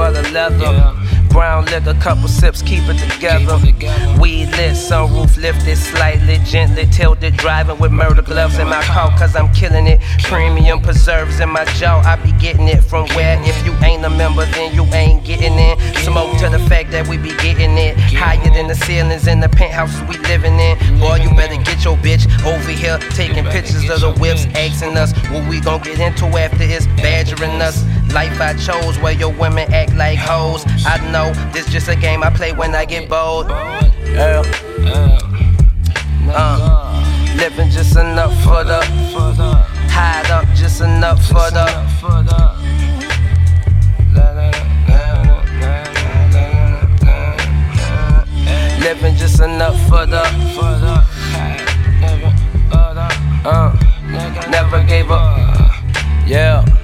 for the leather. Brown liquor, couple sips, keep it together. Weed lit, sunroof lifted slightly, gently tilted. Driving with murder gloves in my car, cause I'm killing it. Premium preserves in my jaw, I be getting it from where? If you ain't a member, then you ain't getting in. Smoke to the fact that we be getting it. Higher than the ceilings in the penthouses we living in. Boy, you better get your bitch over here, taking pictures of the whips, asking us what we gon' get into after it's badgering us. Life I chose where your women act like hoes. I know this just a game I play when I get bold. Living just enough for the hide up, just enough for the living just enough for the never gave up. Yeah.